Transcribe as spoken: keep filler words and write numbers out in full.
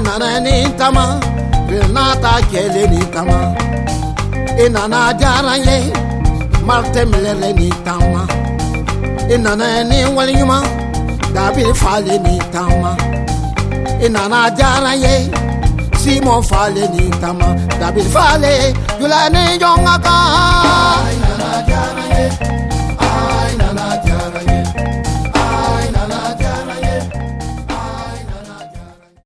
nana ni tama Renata kele ni tama Inana jaranye Marte milele ni tama Inana ni waliyuma Dabil fale ni tama Inana jaranye Simon fale ni tama Dabil fale Yula ni jongaka